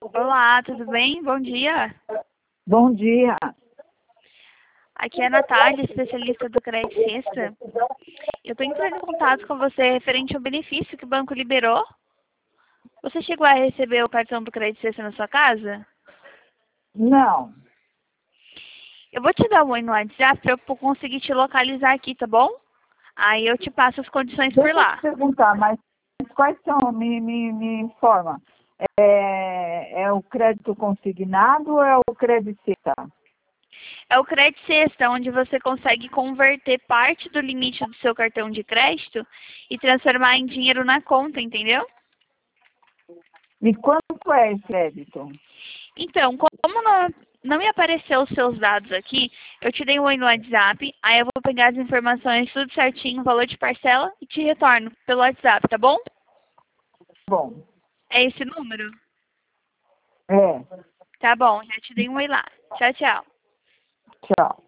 Olá, tudo bem? Bom dia. Bom dia. Aqui é a Natália, especialista do Crédito Sexta. Eu estou entrando em contato com você referente ao benefício que o banco liberou. Você chegou a receber o cartão do Crédito Sexta na sua casa? Não. Eu vou te dar um oi no WhatsApp para eu conseguir te localizar aqui, tá bom? Aí eu te passo as condições por Deixa eu lá. te perguntar, mas quais são? Me informa. É o crédito consignado ou é o crédito cita? É o Crédito Sexta, onde você consegue converter parte do limite do seu cartão de crédito e transformar em dinheiro na conta, entendeu? E quanto é esse crédito? Então, como não me apareceu os seus dados aqui, eu te dei um oi no WhatsApp, aí eu vou pegar as informações tudo certinho, o valor de parcela e te retorno pelo WhatsApp, tá bom? Bom, É esse número? é. Tá bom, já te dei um oi lá. Tchau, tchau. Tchau.